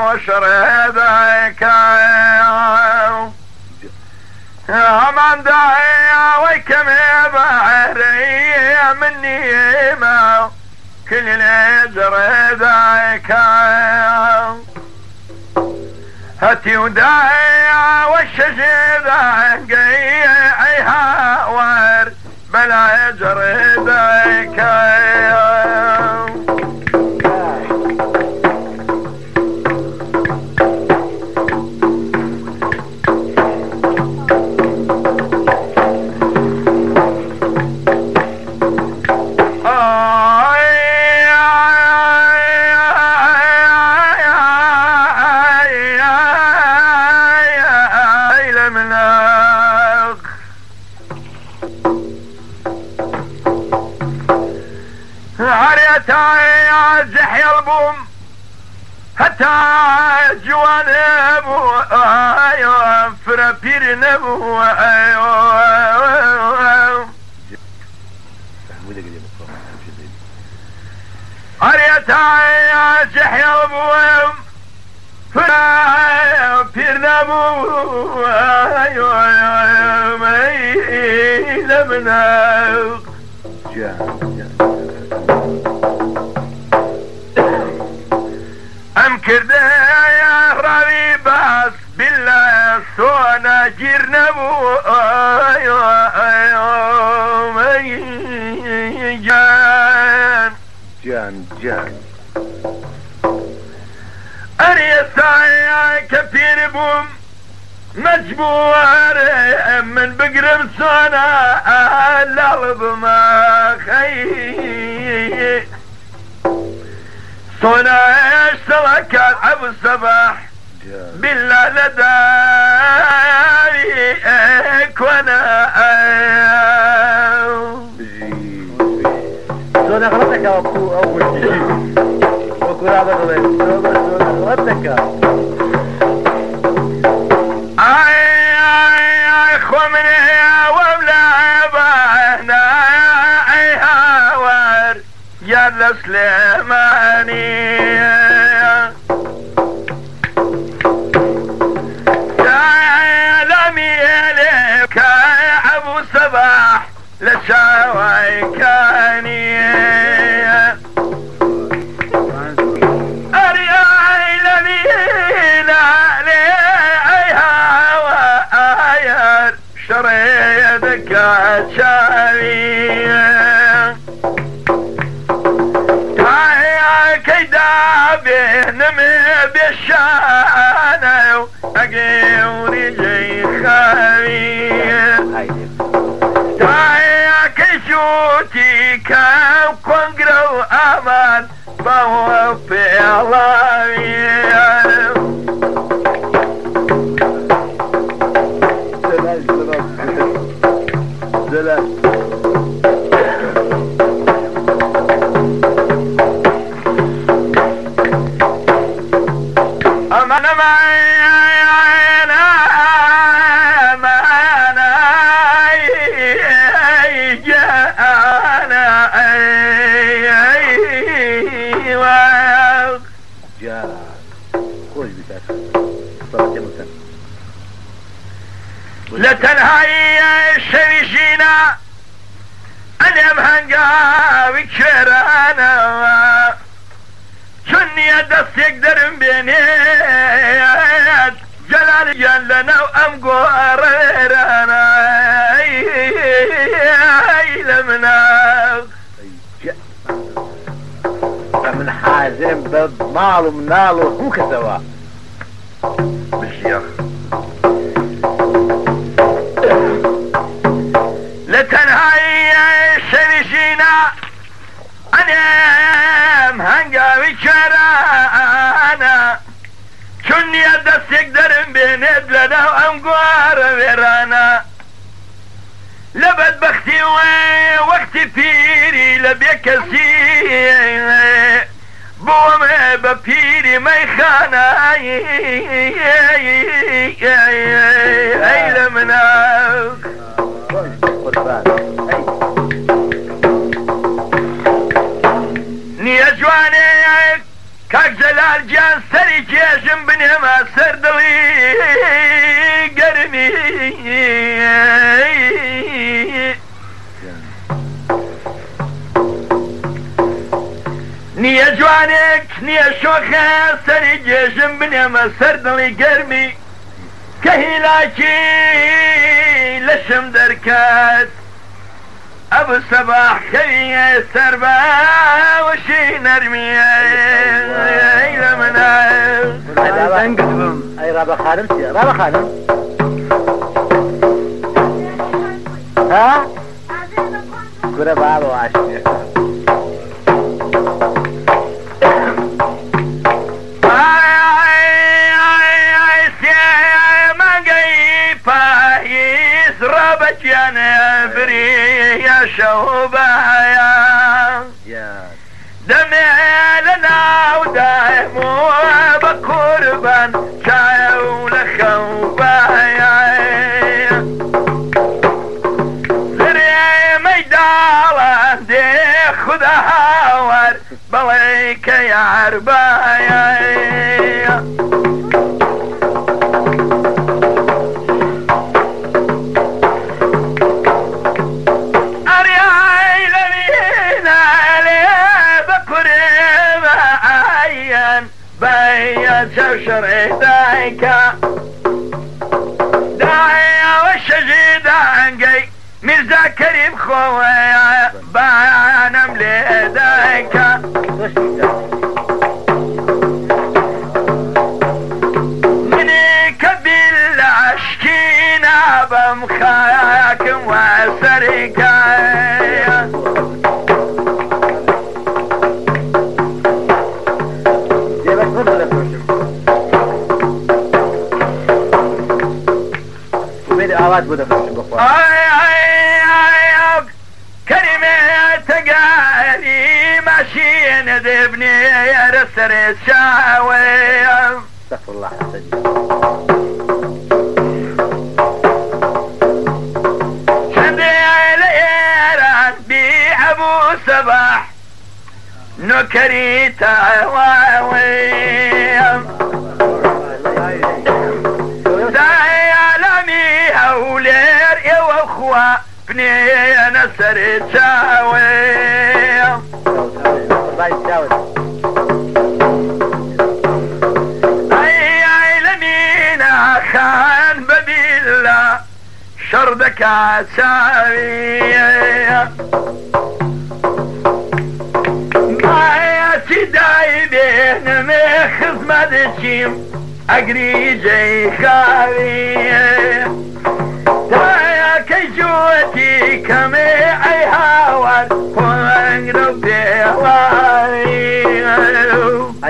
وشردك من داعي ويكم بحري مني ما كل الجردك هاتي وداعي والشجرة قيعها ور بلا يجردك زحي البوم حتى جوانب فرابير نبو عريتا زحي البوم فرابير نبو لمنا أمكر يا ربي بس بالله سونا جرنبو جان أريسا كثير بوم مجبور من بقرب سونا الأرض ما خي صنع اشترك العب الصباح بالله لداريك وانا صنع غلطك اول شيء وكل هذا غلطك اي خمني وملا بانا اي هاور يا السليماني صباح لشاوي كاني أرياي لمينا ليها وآير شريدك شاوي تايا كيدا بينمي بيشانا أقيوني جي خاوي كيشوتي كم كونغرو امان فهو في الله زلال امان معي لتنهاي الشريشينا أنا مهنقا بكرانا شني دستك درم بينيت جلال جلنا وأمقوريرانا لمنا من حازم بمال ومنال وكوك سوا بالشيخ لتنهاي الشريشينا أنا مهنقا بكرانا شني دستك درم بينيت لنا وأمقوريرانا لبد بختي وقت فيري لبيك سي بوم بفيري ميخانا اي لمنا ني جواني كاك جلال جان سري جێژم بنێمە سەر دڵی گەرمی نییە جوانێک نییە شۆخە سەری جێژم بنێمە سەر دڵی گەرمی کە هیلاکی لەشم دەرکات ئەبوو سەباح کەویە سەر باوەشی نەرمیە لە منە دەنگت بم ئەی ڕابە خانم چیە ڕابە خانم ها گورە بابە واشتێ ڕابەتیانە بریە شەو بەهەیە دەمێ لە ناودایمەوە بە قوربان چایە و لە خەو بەهەیە زرێمەی داڵان دێ خودا هاوار بەڵێ کە یار بەهەیە شەڕێ دایکە دایەوە شەژی دانگەی میرزا کەریم خۆوەیە بانەم لێ دایکە منی کە بیل لە عەشکی نابەم خاکم وە سەریکایە ئاوات بۆ دەفرۆشم بخوا کەریمێ تەگاری ماشینە دەبنێرە سەرێ چاوەیە استغفر الله حسني چەندێ لە ئێران بی ئەبوو سەباح نۆکەری تاواوەیە هەولێر ئێوە خوا بنێنە سەرێ چاوەیە ئەی لە میناخان بەبیللا شەڕ دەکات چاویە مایەتی دای بێنمێ خزمەتچیم ئەگری جێی خاویە کەی جوەتی کەمێ